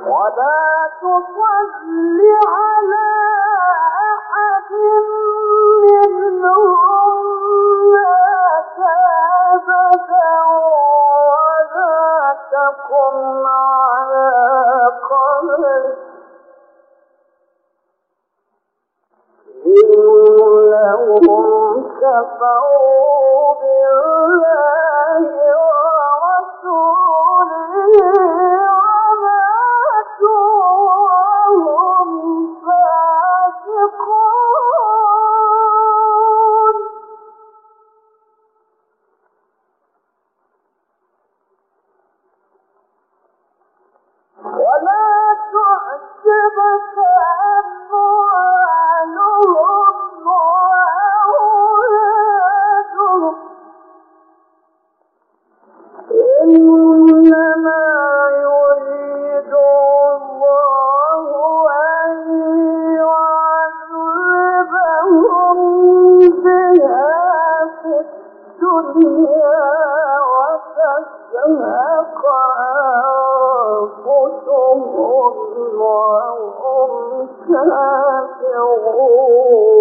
ولا تصل على أحد منهم مات أبدا ولا تقم على قبره إنهم كفروا بالله ورسوله وماتوا وهم فاسقون ولا تعجبك أموالهم وأولادهم إنما يريد الله أن يعذبهم بها في الدنيا وتزهق أنفسهم وهم كافرون